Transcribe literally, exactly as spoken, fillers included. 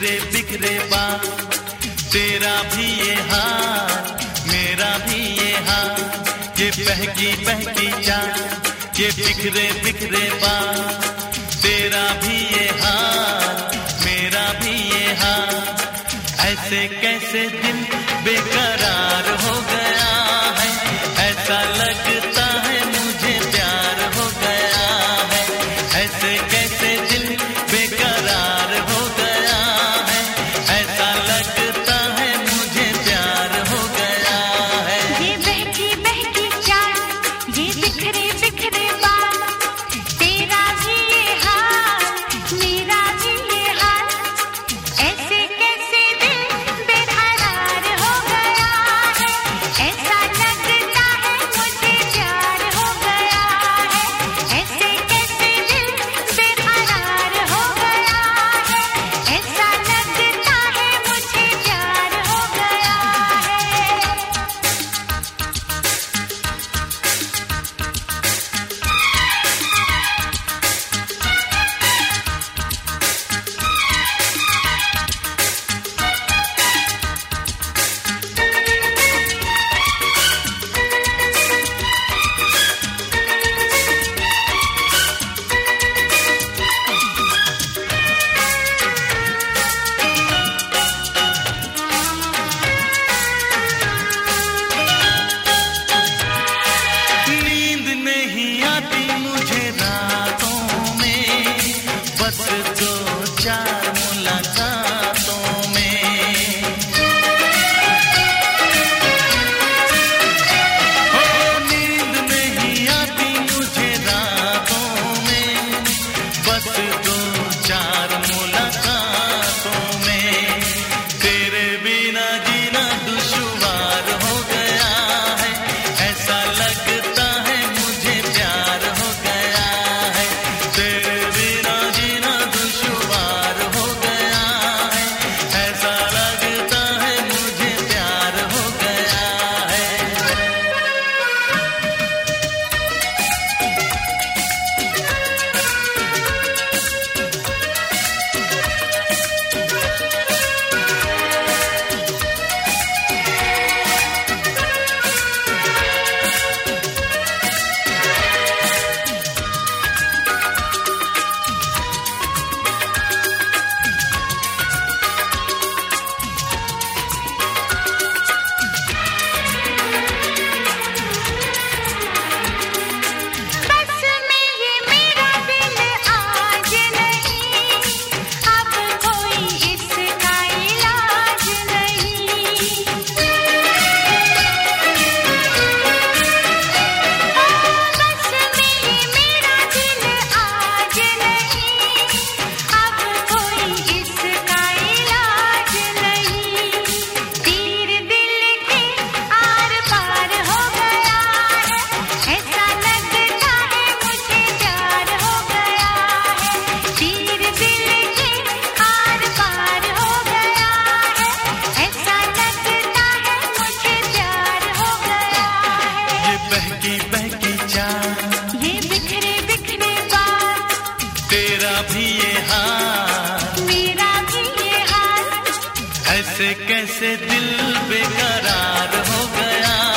बिखरे बिखरे बाल, तेरा भी ये हाल, मेरा भी ये हाल, ये बहकी बहकी चाल, ये बिखरे बिखरे बाल, तेरा भी ये हाल, मेरा भी ये हाल, ऐसे कैसे दिल बेकरार हो गया है, ऐसा लगता है मुझे प्यार हो गया है, ऐसे कैसे दिल बेकरार हो गया है, ऐसा लगता है मुझे प्यार हो गया है। ये बहकी बहकी चाल, ये बिखरे बिखरे बाल, तेरा भी ये हाल, मेरा भी ये हाल, ऐसे कैसे दिल बेकरार हो गया है, ऐसा लगता है मुझे प्यार हो गया है, ऐसे कैसे दिल बेकरार हो गया है, ऐसा लगता है मुझे प्यार हो गया है। नींद नहीं आती मुझे रातों में, बस दो चार मुलाकातों में, हो नींद नहीं आती मुझे रातों में, बस दो चार मुलाकातों में, तेरे बिना जीना दुश्वार हो गया है, ऐसा लगता है मुझे प्यार हो गया है, तेरे बिना जीना दुश्वार हो गया है, ऐसा लगता है मुझे प्यार हो गया है। बस में ये मेरा दिल आज नहीं, अब कोई इसका इलाज नहीं, बस में ये मेरा दिल आज नहीं, अब कोई इसका इलाज नहीं, तीर दिल के आर पार हो गया है, ऐसा लगता है मुझे प्यार हो गया है, तीर दिल के आर पार हो गया है, ऐसा लगता है मुझे प्यार हो गया है। ये बहकी बहकी चाल, ये बिखरे बिखरे बाल, तेरा भी ये हाल, मेरा भी ये हाल, ऐसे कैसे दिल बेकरार हो गया